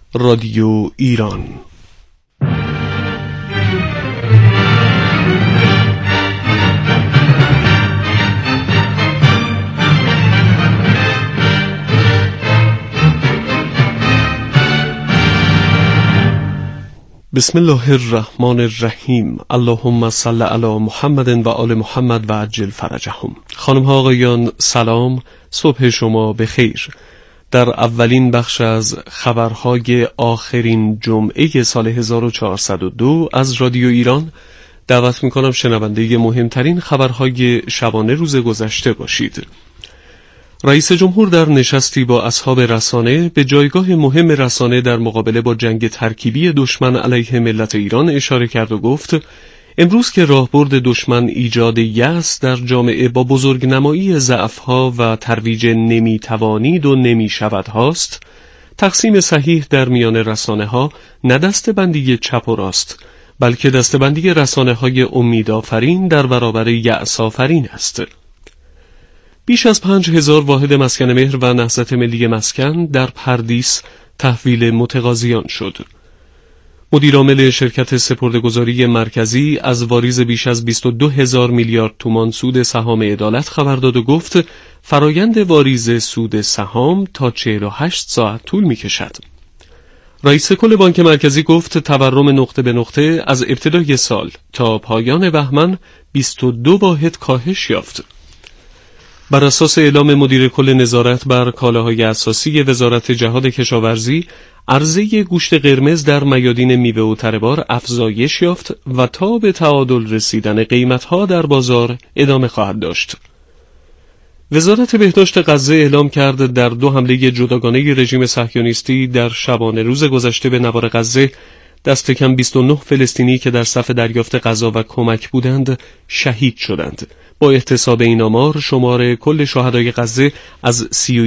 رادیو ایران. بسم الله الرحمن الرحیم. اللهم صل علی محمد و آل محمد و عجل فرجهم. خانم ها آقایان سلام، صبح شما بخیر. در اولین بخش از خبرهای آخرین جمعه سال 1402 از رادیو ایران دعوت میکنم شنونده مهمترین خبرهای شبانه روز گذشته باشید. رئیس جمهور در نشستی با اصحاب رسانه به جایگاه مهم رسانه در مقابله با جنگ ترکیبی دشمن علیه ملت ایران اشاره کرد و گفت امروز که راهبرد دشمن ایجاد یأس در جامعه با بزرگنمایی ضعف‌ها و ترویج نمیتوانید و نمیشود هاست، تقسیم صحیح در میان رسانه‌ها نه دسته‌بندی چپ و راست، بلکه دسته‌بندی رسانه‌های امیدآفرین در برابر یأس آفرین است. بیش از 5000 واحد مسکن مهر و نهضت ملی مسکن در پردیس تحویل متقاضیان شد. مدیرعامل شرکت سپرده‌گذاری مرکزی از واریز بیش از 22,000 میلیارد تومان سود سهام عدالت خبر داد و گفت فرایند واریز سود سهام تا 48 ساعت طول می‌کشد. رئیس کل بانک مرکزی گفت تورم نقطه به نقطه از ابتدای سال تا پایان بهمن 22 واحد کاهش یافت. بر اساس اعلام مدیر کل نظارت بر کالاهای اساسی وزارت جهاد کشاورزی، عرضه گوشت قرمز در میادین میوه و تره‌بار افزایش یافت و تا به تعادل رسیدن قیمت‌ها در بازار ادامه خواهد داشت. وزارت بهداشت غزه اعلام کرد در 2 حمله جداگانه رژیم صهیونیستی در شبانه روز گذشته به نوار غزه دست کم 29 فلسطینی که در صف دریافت غذا و کمک بودند شهید شدند. با احتساب این آمار شمار کل شهدای غزه از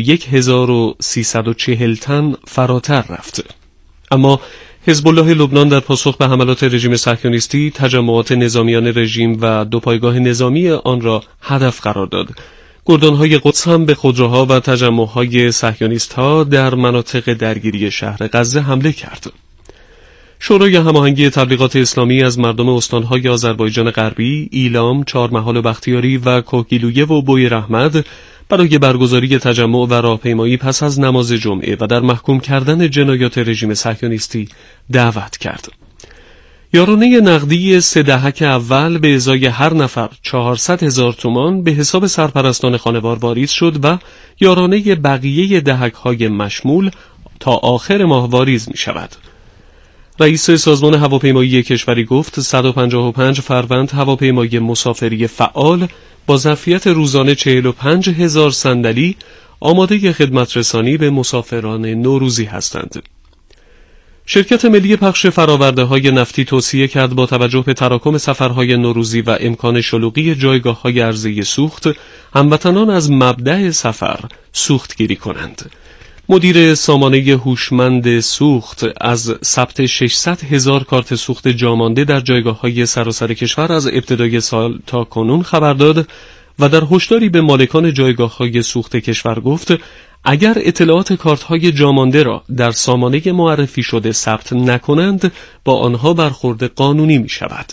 31340 تن فراتر رفت. اما حزب الله لبنان در پاسخ به حملات رژیم صهیونیستی تجمعات نظامیان رژیم و 2 پایگاه نظامی آن را هدف قرار داد. گردانهای قدس هم به خودروها و تجمعهای صهیونیست‌ها در مناطق درگیری شهر غزه حمله کرد. شورای هماهنگی تبلیغات اسلامی از مردم استانهای آذربایجان غربی، ایلام، چهارمحال و بختیاری و کوهگیلویه و بویراحمد برای برگزاری تجمع و راهپیمایی پس از نماز جمعه و در محکوم کردن جنایات رژیم صهیونیستی دعوت کرد. یارانه نقدی 3 دهک اول به ازای هر نفر 400,000 تومان به حساب سرپرستان خانوار واریز شد و یارانه بقیه دهک‌های مشمول تا آخر ماه واریز می شود. رئیس سازمان هواپیمایی کشوری گفت 155 فروند هواپیمای مسافری فعال با ظرفیت روزانه 45,000 صندلی آماده خدمت رسانی به مسافران نوروزی هستند. شرکت ملی پخش فرآورده‌های نفتی توصیه کرد با توجه به تراکم سفرهای نوروزی و امکان شلوغی جایگاه‌های عرضه سوخت، هموطنان از مبدأ سفر سوختگیری کنند. مدیر سامانه هوشمند سوخت از ثبت 600,000 کارت سوخت جامانده در جایگاه‌های سراسر کشور از ابتدای سال تا کنون خبر داد و در هشداری به مالکان جایگاه‌های سوخت کشور گفت اگر اطلاعات کارت‌های جامانده را در سامانه معرفی شده ثبت نکنند با آنها برخورد قانونی می‌شود.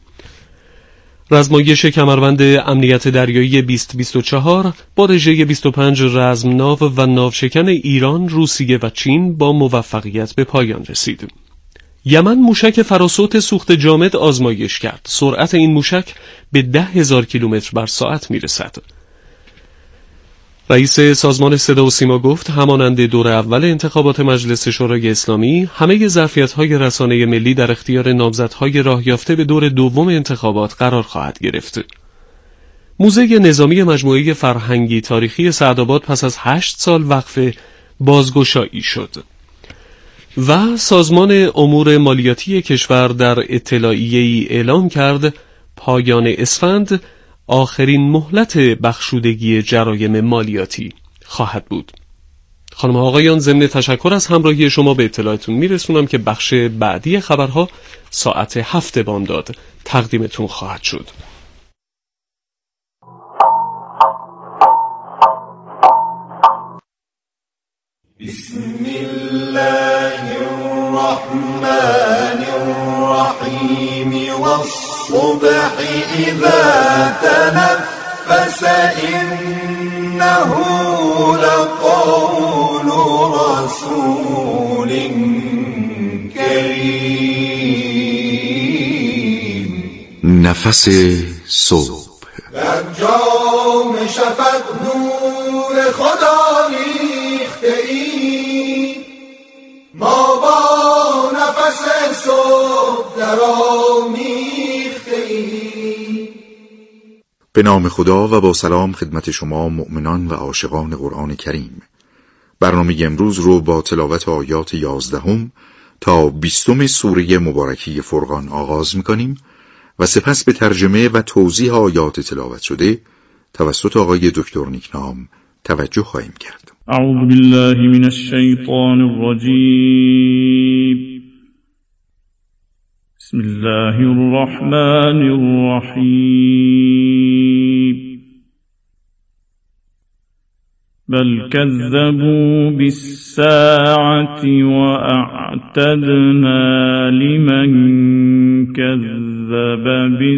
رزمایش کمربند امنیت دریایی 2024 با رژه 25 رزمناو و ناوشکن ایران، روسیه و چین با موفقیت به پایان رسید. یمن موشک فراسوت سوخت جامد آزمایش کرد. سرعت این موشک به 10,000 کیلومتر بر ساعت میرسد. رئیس سازمان صدا و سیما گفت همانند دور اول انتخابات مجلس شورای اسلامی، همه ظرفیت‌های رسانه ملی در اختیار نامزدهای راه یافته به دور دوم انتخابات قرار خواهد گرفت. موزه نظامی مجموعه فرهنگی تاریخی سعدآباد پس از 8 سال وقفه بازگشایی شد. و سازمان امور مالیاتی کشور در اطلاعیه‌ای اعلام کرد پایان اسفند آخرین مهلت بخشودگی جرایم مالیاتی خواهد بود. خانم و آقایان، ضمن تشکر از همراهی شما به اطلاعتون میرسونم که بخش بعدی خبرها ساعت 7 بامداد تقدیمتون خواهد شد. بسم الله الرحمن الرحيم والصبح إذا تنفس إنه لقول رسول كريم. نفس صبح در جام شفق نور خدا ریخته ایم، ما با نفس صبح در آمیخته ایم. به نام خدا و با سلام خدمت شما مؤمنان و عاشقان قرآن کریم. برنامه امروز رو با تلاوت آیات 11 تا 20 سوره مبارکی فرقان آغاز می‌کنیم و سپس به ترجمه و توضیح آیات تلاوت شده توسط آقای دکتر نیکنام توجه خواهیم کرد. اعوذ بالله من الشیطان الرجیم. بسم الله الرحمن الرحیم. بل كذبوا بالساعة وأعتدنا لمن كذب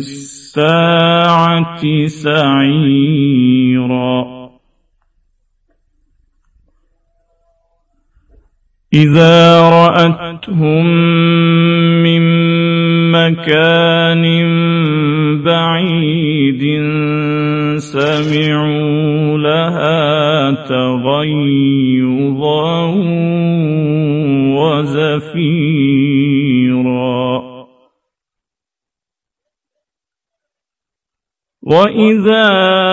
بالساعة سعيرا. إذا رأتهم من مكان بعيد سمعوا لها تغيظا وزفيرا. وإذا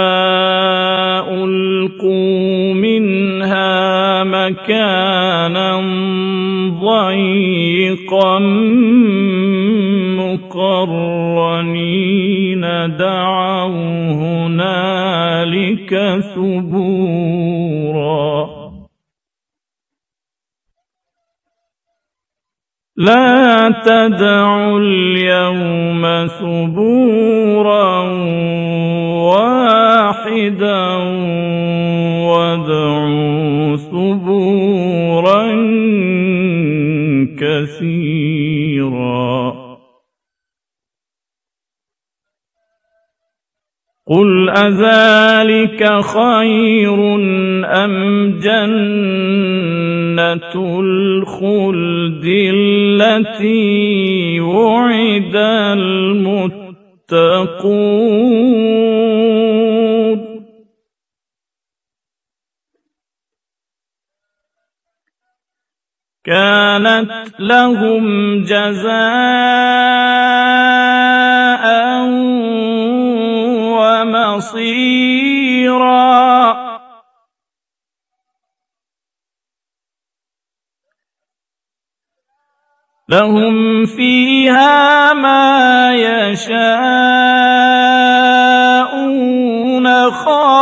ألقوا منها مكانا ضيقا مقرنين دعوا هنالك ثبورا. لا تدعوا اليوم ثبورا واحدا وادعوا ثبورا كثيرا. قل أذلك خير أم جنة الخلد التي وعد المتقون. كانت لهم جزاء ومصيرا. لهم فيها ما يشاءون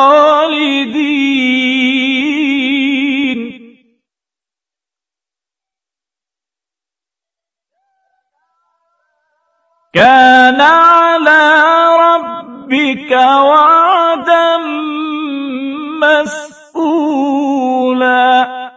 خالدين. كان على ربك وعدا مسئولا.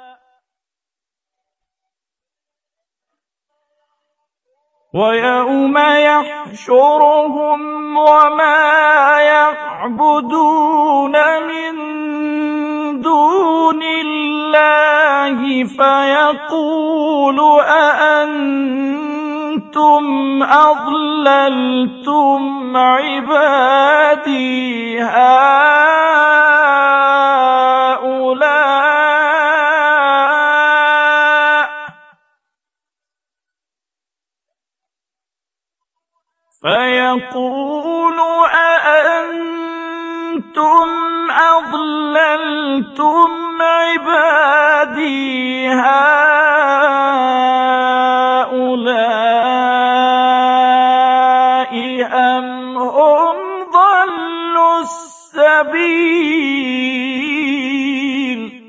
ويوم يحشرهم وما يعبدون من دون الله فيقول أأنتم أضللتم عبادي هؤلاء فيقول أأنتم أضللتم عبادي هؤلاء أم هم ضلوا السبيل.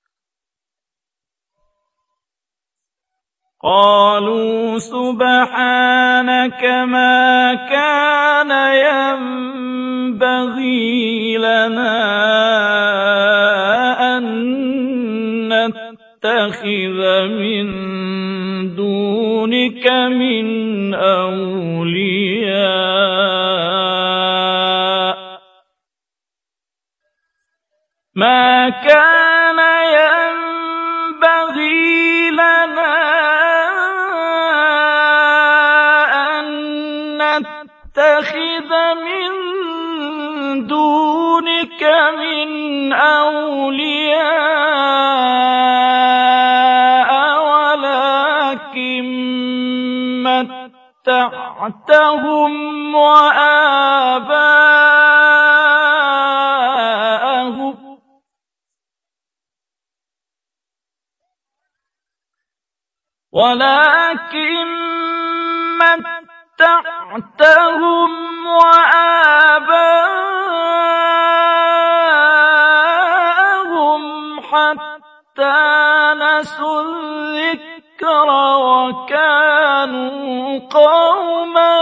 قالوا سبحانك ما كان ينبغي لنا أن نتخذ من دون دونك من أولياء ما كان ينبغي لنا أن نتخذ من دونك من أولياء ولكن متعتهم وآباءهم حتى نسوا الذكر وكانوا قوما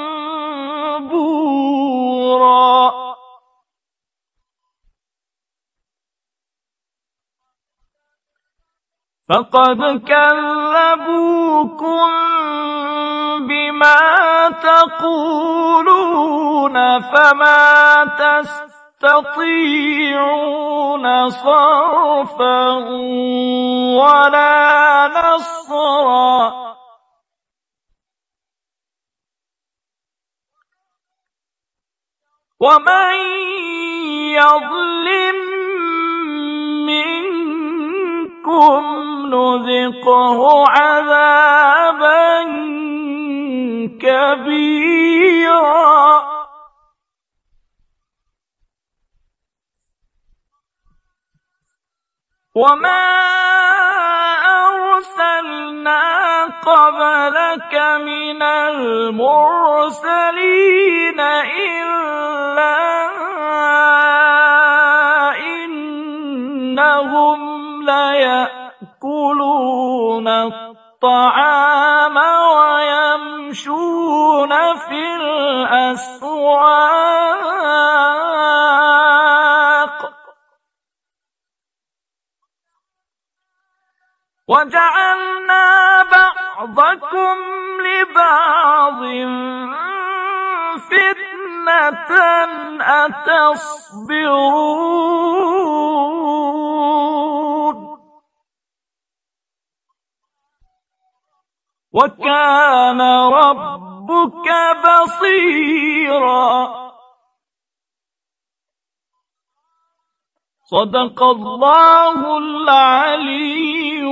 بورا فقد كذبوكم بما تقولون فما تستطيعون صرفا ولا نصرا ومن يظلم منكم نذقه عذابا كبيرا وما أرسلنا قبلك من المرسلين إلا إنهم ليأكلون الطعام ويمشون في الأسواق وجعلنا بعضكم لبعض فتنة أتصبرون وكان ربك بصيرا صدق الله العلي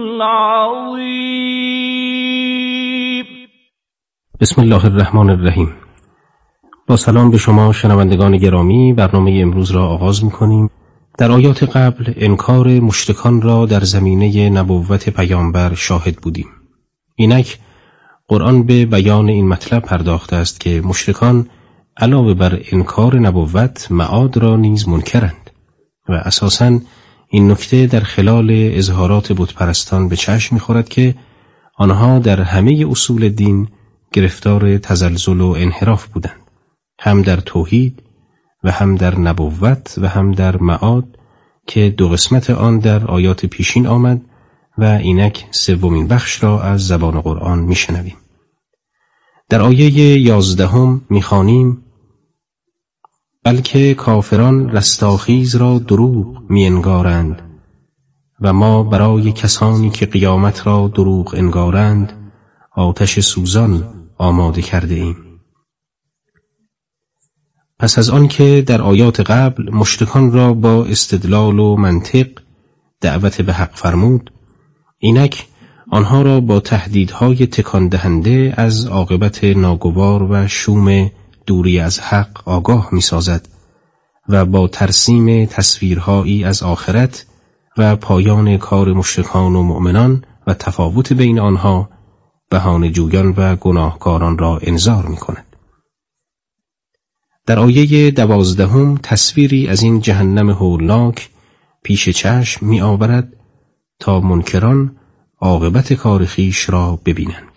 العظیم. بسم الله الرحمن الرحیم. با سلام به شما شنوندگان گرامی، برنامه امروز را آغاز می‌کنیم. در آیات قبل انکار مشرکان را در زمینه نبوت پیامبر شاهد بودیم. اینک قرآن به بیان این مطلب پرداخته است که مشرکان علاوه بر انکار نبوت معاد را نیز منکرند و اساساً این نکته در خلال اظهارات بتپرستان به چشم می‌خورد که آنها در همه اصول دین گرفتار تزلزل و انحراف بودند، هم در توحید و هم در نبوت و هم در معاد که دو قسمت آن در آیات پیشین آمد و اینک سومین بخش را از زبان قرآن میشنویم. در آیه 11 میخوانیم: بلکه کافران رستاخیز را دروغ می‌انگارند و ما برای کسانی که قیامت را دروغ انگارند آتش سوزان آماده کرده ایم. پس از آن که در آیات قبل مشرکان را با استدلال و منطق دعوت به حق فرمود، اینک آنها را با تهدیدهای تکان دهنده از عاقبت ناگوار و شوم دوری از حق آگاه می سازد و با ترسیم تصویرهایی از آخرت و پایان کار مشرکان و مؤمنان و تفاوت بین آنها بهانه جویان و گناهکاران را انذار می کند. در آیه 12 تصویری از این جهنم هولناک پیش چشم می آورد تا منکران عاقبت کار خویش را ببینند.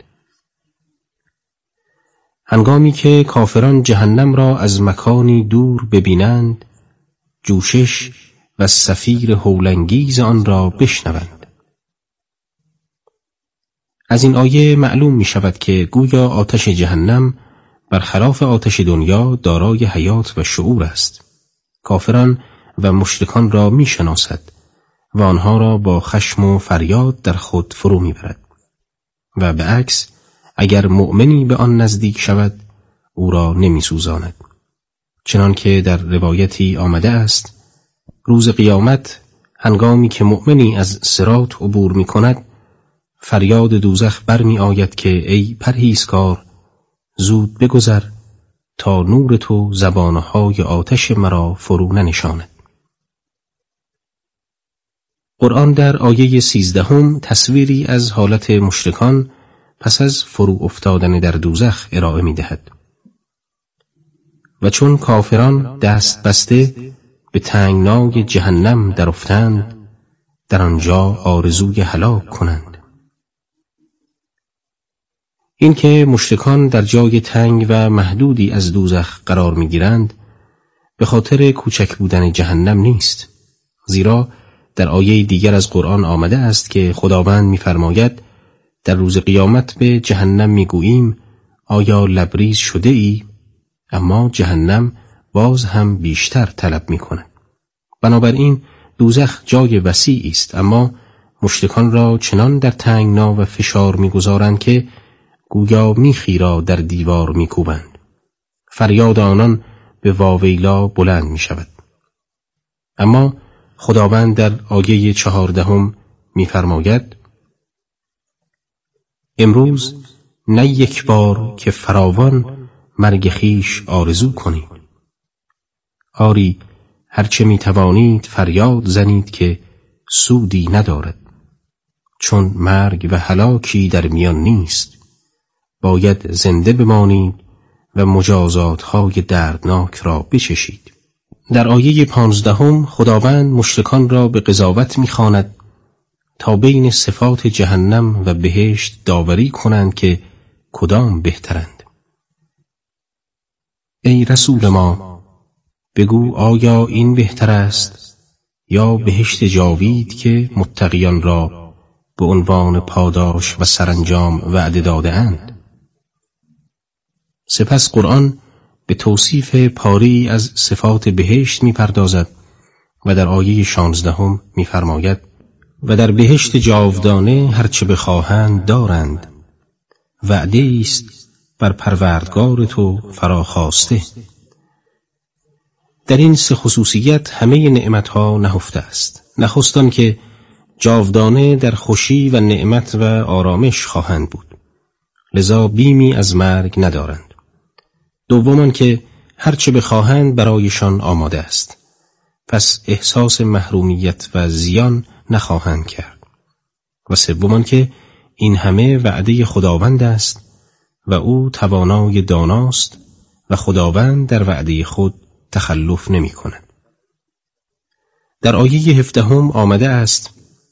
هنگامی که کافران جهنم را از مکانی دور ببینند، جوشش و صفیر هولانگیز آن را بشنوند. از این آیه معلوم می شود که گویا آتش جهنم برخلاف آتش دنیا دارای حیات و شعور است. کافران و مشرکان را می شناسد و آنها را با خشم و فریاد در خود فرو می برد. و به عکس اگر مؤمنی به آن نزدیک شود او را نمی سوزاند. چنان که در روایتی آمده است روز قیامت هنگامی که مؤمنی از صراط عبور می کند فریاد دوزخ برمی آید که ای پرهیزکار زود بگذر تا نور تو زبانهای آتش مرا فرو ننشاند. قرآن در آیه 13 تصویری از حالت مشرکان پس از فرو افتادن در دوزخ ارائه می دهد. و چون کافران دست بسته به تنگنای جهنم در افتند در آنجا آرزوی هلاک کنند. این که مشرکان در جای تنگ و محدودی از دوزخ قرار می گیرند به خاطر کوچک بودن جهنم نیست، زیرا در آیه دیگر از قرآن آمده است که خداوند می‌فرماید در روز قیامت به جهنم می‌گوییم آیا لبریز شده ای؟ اما جهنم باز هم بیشتر طلب می‌کند. بنابراین دوزخ جای وسیعی است، اما مشرکان را چنان در تنگنا و فشار می‌گذارند که گویا میخی را در دیوار می‌کوبند. فریاد آنان به واویلا بلند می‌شود. اما خداوند در آیه 14 می‌فرماید امروز نه یک بار که فراوان مرگ خویش آرزو کنید. آری هرچه می‌توانید فریاد زنید که سودی ندارد، چون مرگ و هلاکی در میان نیست. باید زنده بمانید و مجازات‌های دردناک را بچشید. در آیه 15 خداوند مشرکان را به قضاوت می‌خواند تا بین صفات جهنم و بهشت داوری کنند که کدام بهترند. ای رسول ما بگو آیا این بهتر است یا بهشت جاوید که متقیان را به عنوان پاداش و سرانجام وعده داده اند؟ سپس قرآن به توصیف پاری از صفات بهشت می‌پردازد و در آیه 16 می‌فرماید و در بهشت جاودانه هرچه بخواهند دارند، وعده است بر پروردگار تو فراخواسته. در این سه خصوصیت همه نعمتها نهفته است. نخست آن که جاودانه در خوشی و نعمت و آرامش خواهند بود، لذا بیمی از مرگ ندارند. دوم که هرچه بخواهند برایشان آماده است، پس احساس محرومیت و زیان نخواهند کرد. و سوم که این همه وعده خداوند است و او توانای داناست و خداوند در وعده خود تخلف نمی کند. در آیه 17 آمده است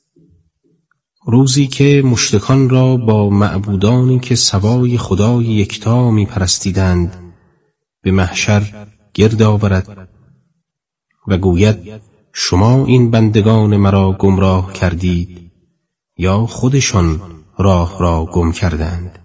روزی که مشرکان را با معبودانی که سوای خدای یکتا می پرستیدند به محشر گرد آورد و گوید شما این بندگان مرا گمراه کردید یا خودشان راه را گم کردند.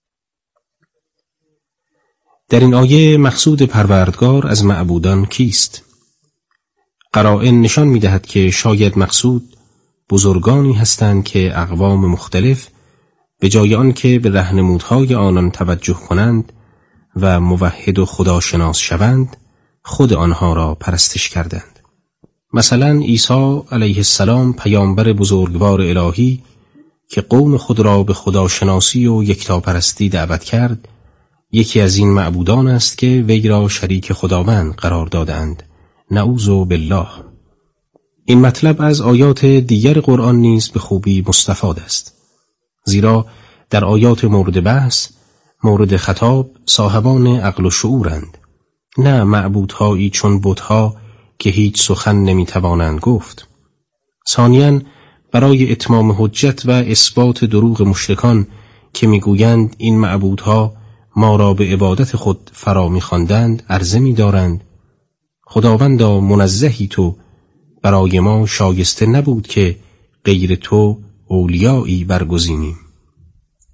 در این آیه مقصود پروردگار از معبودان کیست؟ قرائن نشان می‌دهد که شاید مقصود بزرگانی هستند که اقوام مختلف به جای آن که به راهنمودهای آنان توجه کنند و موحد و خداشناس شوند خود آنها را پرستش کردند. مثلا عیسی علیه السلام پیامبر بزرگوار الهی که قوم خود را به خداشناسی و یکتاپرستی دعوت کرد یکی از این معبودان است که وی را شریک خداوند قرار دادند. نعوذ بالله. این مطلب از آیات دیگر قرآن نیز به خوبی مستفاد است، زیرا در آیات مورد بحث مورد خطاب صاحبان عقل و شعورند، نه معبودهایی چون بتها که هیچ سخن نمیتوانند گفت. ثانیاً برای اتمام حجت و اثبات دروغ مشرکان که میگویند این معبودها ما را به عبادت خود فرا می‌خواندند عرضه می‌دارند خداوندا منزهی تو، برای ما شایسته نبود که غیر تو اولیایی برگزینیم.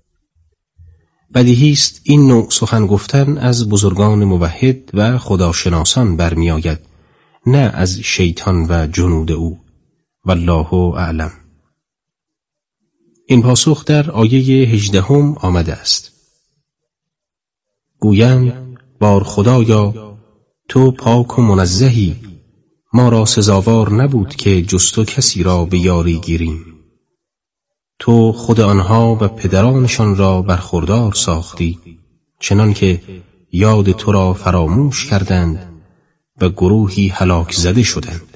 بدیهی است این نوع سخن گفتن از بزرگان موحد و خداشناسان برمی آید، نه از شیطان و جنود او. والله اعلم. این پاسخ در آیه 18 آمده است: گویند بار خدایا تو پاک و منزهی، ما را سزاوار نبود که جز تو کسی را به یاری گیریم. تو خود آنها و پدرانشان را برخوردار ساختی، چنان که یاد تو را فراموش کردند و گروهی هلاک زده شدند.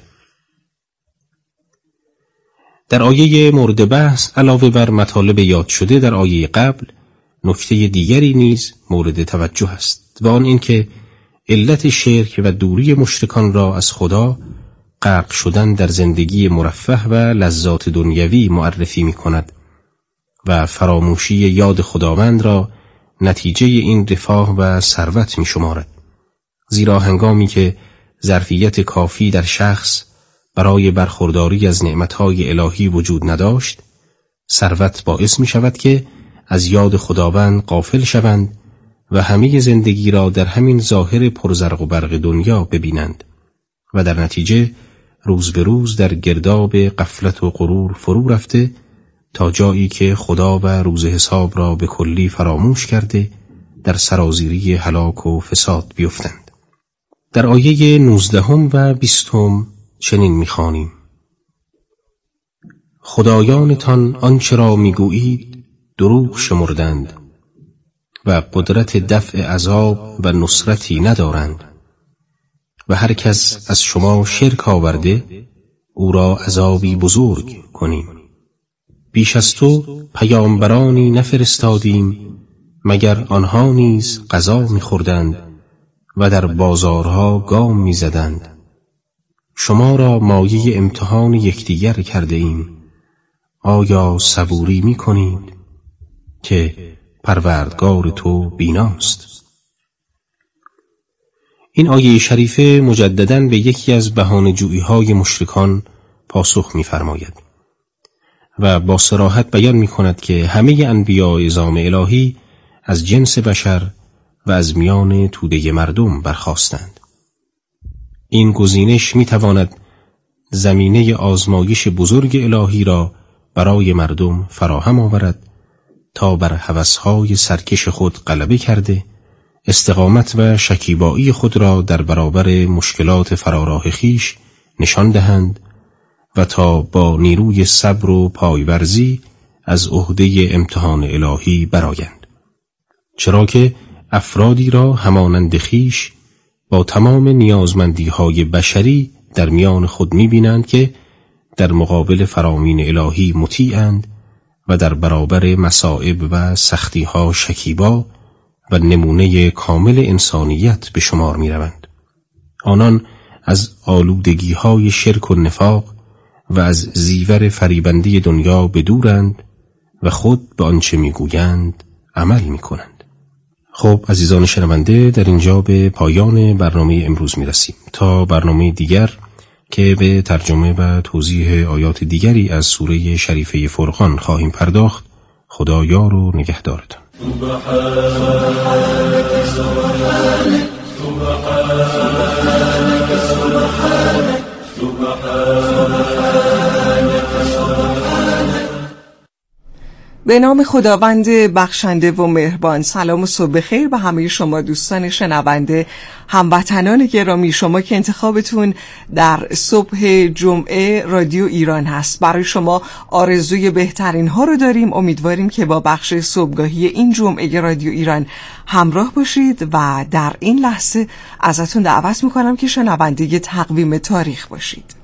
در آیه مورد بحث علاوه بر مطالب یاد شده در آیه قبل، نکته دیگری نیز مورد توجه است و آن این که علت شرک و دوری مشرکان را از خدا غرق شدن در زندگی مرفه و لذات دنیوی معرفی می کند و فراموشی یاد خداوند را نتیجه این رفاه و ثروت می شمارد. زیرا هنگامی که ظرفیت کافی در شخص برای برخورداری از نعمتهای الهی وجود نداشت، ثروت باعث می شود که از یاد خداوند غافل شوند و همه زندگی را در همین ظاهر پرزرق و برق دنیا ببینند و در نتیجه روز به روز در گرداب غفلت و غرور فرو رفته تا جایی که خدا و روز حساب را به کلی فراموش کرده در سرازیری هلاک و فساد بیفتند. در آیه 19 و 20 چنین می‌خوانیم: خدایانتان آنچه را می‌گویید دروغ شمردند و قدرت دفع عذاب و نصرتی ندارند و هر کس از شما شرک آورده او را عذابی بزرگ کنیم. بیش از تو پیامبرانی نفرستادیم مگر آنها نیز غذا می‌خوردند و در بازارها گام می‌زدند. شما را مایه امتحان یکدیگر کرده ایم، آیا صبوری می‌کنید که پروردگار تو بیناست؟ این آیه شریفه مجدداً به یکی از بهانه‌جویی‌های مشرکان پاسخ می‌فرماید و با صراحت بیان می‌کند که همه انبیاء عظام الهی از جنس بشر و از میان توده مردم برخاستند. این گزینش می‌تواند زمینه آزمایش بزرگ الهی را برای مردم فراهم آورد تا بر هوس‌های سرکش خود غلبه کرده استقامت و شکیبایی خود را در برابر مشکلات فراراه خیش نشان دهند و تا با نیروی صبر و پایورزی از عهده امتحان الهی برآیند. چرا که افرادی را همانند خیش با تمام نیازمندی‌های بشری در میان خود می‌بینند که در مقابل فرامین الهی مطیعند و در برابر مصائب و سختی‌ها شکیبا و نمونه کامل انسانیت به شمار می‌روند. آنان از آلودگی‌های شرک و نفاق و از زیور فریبندی دنیا بدورند و خود به آنچه می‌گویند عمل می‌کنند. خب عزیزان شنونده، در اینجا به پایان برنامه امروز می‌رسیم. تا برنامه دیگر که به ترجمه و توضیح آیات دیگری از سوره شریفه فرقان خواهیم پرداخت، خدا یار و نگهدارتان. به نام خداوند بخشنده و مهربان. سلام و صبح بخیر به همه شما دوستان شنونده، هموطنان گرامی. شما که انتخابتون در صبح جمعه رادیو ایران هست، برای شما آرزوی بهترین ها رو داریم. امیدواریم که با بخش صبحگاهی این جمعه رادیو ایران همراه باشید و در این لحظه ازتون دعوت میکنم که شنونده تقویم تاریخ باشید.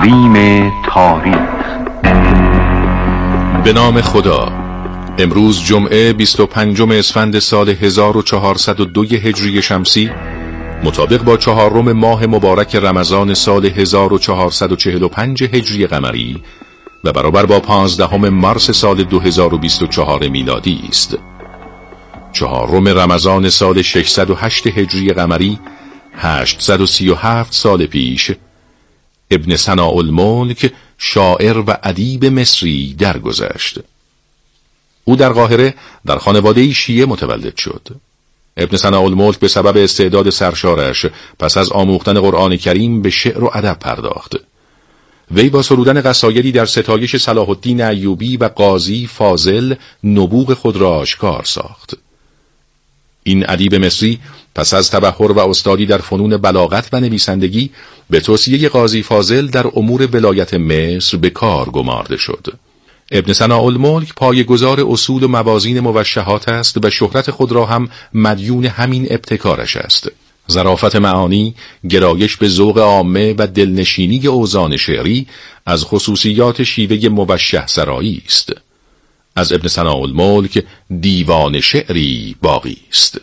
تقویم تاریخ. به نام خدا. امروز جمعه 25 اسفند سال 1402 هجری شمسی، مطابق با 4 ماه مبارک رمضان سال 1445 هجری قمری و برابر با 15 مارس سال 2024 میلادی است. 4 رمضان سال 608 هجری قمری، 837 سال پیش، ابن ثناءالملک شاعر و ادیب مصری درگذشت. او در قاهره در خانواده شیعه متولد شد. ابن ثناءالملک به سبب استعداد سرشارش پس از آموختن قرآن کریم به شعر و ادب پرداخت. وی با سرودن قصایدی در ستایش صلاح الدین ایوبی و قاضی فاضل نبوغ خود را آشکار ساخت. این ادیب مصری پس از تبحر و استادی در فنون بلاغت و نویسندگی به توصیه قاضی فاضل در امور ولایت مصر به کار گمارده شد. ابن ثناءالملک پایه‌گذار اصول و موازین موشحات است و شهرت خود را هم مدیون همین ابتکارش است. ظرافت معانی، گرایش به ذوق عامه و دلنشینی اوزان شعری از خصوصیات شیوه موشح سرایی است. از ابن ثناءالملک دیوان شعری باقی است.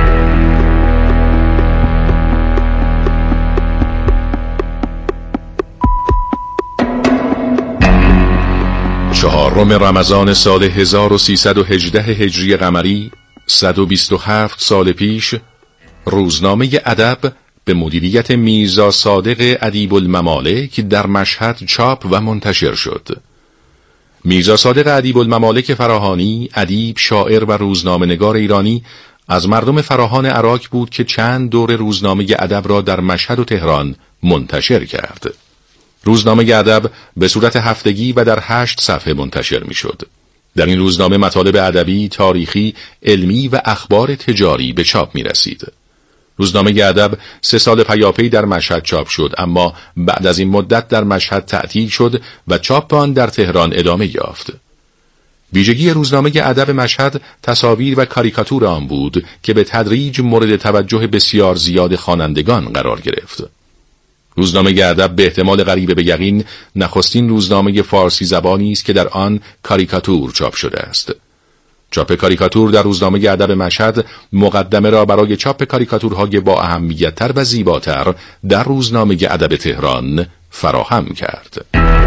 چهارم رمضان سال 1318 هجری قمری، 127 سال پیش، روزنامه ادب به مدیریت میرزا صادق ادیب الممالک در مشهد چاپ و منتشر شد. میرزا صادق ادیب الممالک فراهانی، ادیب، شاعر و روزنامه‌نگار ایرانی، از مردم فراهان عراق بود که چند دور روزنامه ادب را در مشهد و تهران منتشر کرد. روزنامه ادب به صورت هفتگی و در 8 صفحه منتشر می شد. در این روزنامه مطالب ادبی، تاریخی، علمی و اخبار تجاری به چاپ می رسید. روزنامه ادب 3 سال پیاپی در مشهد چاپ شد، اما بعد از این مدت در مشهد تعطیل شد و چاپ آن در تهران ادامه یافت. ویژگی روزنامه ادب مشهد تصاویر و کاریکاتور آن بود که به تدریج مورد توجه بسیار زیاد خوانندگان قرار گرفت. روزنامه ادب به احتمال قریب به یقین نخستین روزنامه فارسی زبانی است که در آن کاریکاتور چاپ شده است. چاپ کاریکاتور در روزنامه ادب مشهد مقدمه را برای چاپ کاریکاتورهای با اهمیت‌تر و زیباتر در روزنامه ادب تهران فراهم کرد.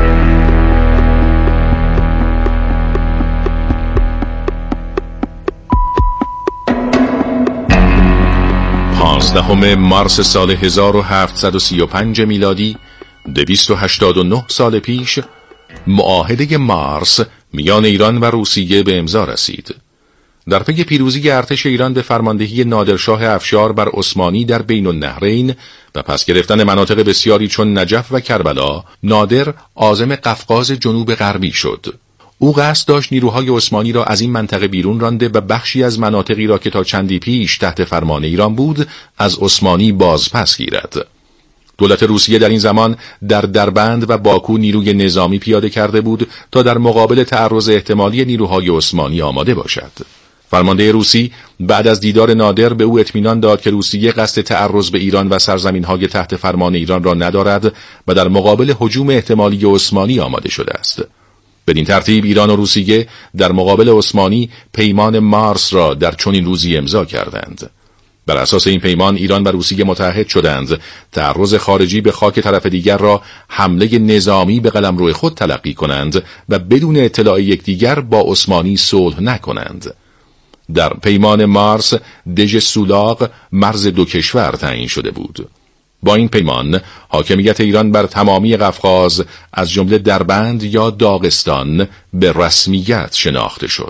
15 مارس سال 1735 میلادی، 289 سال پیش، معاهده مارس میان ایران و روسیه به امضا رسید. در پی پیروزی ارتش ایران به فرماندهی نادرشاه افشار بر عثمانی در بین النهرین و پس گرفتن مناطق بسیاری چون نجف و کربلا، نادر عازم قفقاز جنوب غربی شد. او قصد داشت نیروهای عثمانی را از این منطقه بیرون رانده و بخشی از مناطقی را که تا چندی پیش تحت فرمان ایران بود از عثمانی بازپس گیرد. دولت روسیه در این زمان در دربند و باکو نیروی نظامی پیاده کرده بود تا در مقابل تعرض احتمالی نیروهای عثمانی آماده باشد. فرمانده روسی بعد از دیدار نادر به او اطمینان داد که روسیه قصد تعرض به ایران و سرزمین‌های تحت فرمان ایران را ندارد و در مقابل هجوم احتمالی عثمانی آماده شده است. بدین ترتیب ایران و روسیه در مقابل عثمانی پیمان مارس را در چنین روزی امضا کردند. بر اساس این پیمان ایران و روسیه متحد شدند تعرض خارجی به خاک طرف دیگر را حمله نظامی به قلمرو خود تلقی کنند و بدون اطلاع یکدیگر با عثمانی صلح نکنند. در پیمان مارس دژ سولاق مرز دو کشور تعیین شده بود. با این پیمان حاکمیت ایران بر تمامی قفقاز از جمله دربند یا داغستان به رسمیت شناخته شد.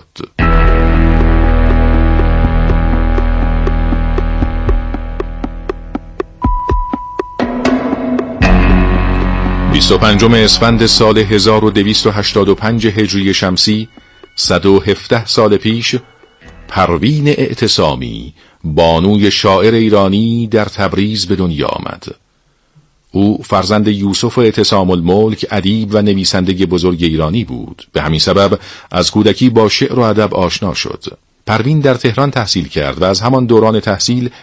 25 اسفند سال 1285 هجری شمسی، 117 سال پیش، پروین اعتصامی، بانوی شاعر ایرانی، در تبریز به دنیا آمد. او فرزند یوسف اعتصام الملک، ادیب و نویسنده بزرگ ایرانی بود. به همین سبب از کودکی با شعر و ادب آشنا شد. پروین در تهران تحصیل کرد و از همان دوران تحصیل